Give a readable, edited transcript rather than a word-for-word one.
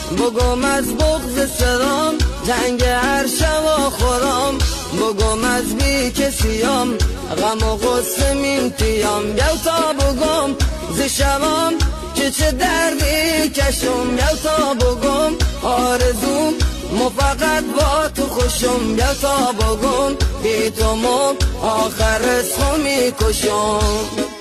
بگم از بغض سرام جنگ عرشه و خورام، بگم از بی کسیام غم و غصه میمتیام. بیاو تا بگم ز شبام که چه دردی کشم، بیاو تا بگم آرزوم مو فقط با تو خوشم، بیاو تا بگم بی تو مو آخر اسمو میکشم.